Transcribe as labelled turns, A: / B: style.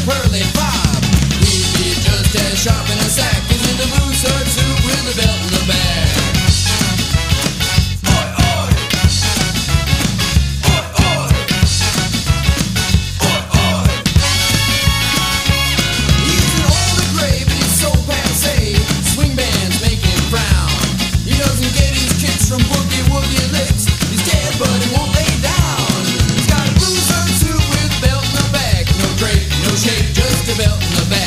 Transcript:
A: pearly bob. He'd be just as sharp in a sack as in the blue shirt suit with a belt in the back. Oi, oi! Oi, oi! Oi, oi! He's an older gray, but he's so passe. Swing bands make him frown. He doesn't get his kicks from boogie-woogie licks. He's dead, but he won't lay down. He's got a blue shirt suit with a belt in the back. No drape, no shape, just a belt in the back.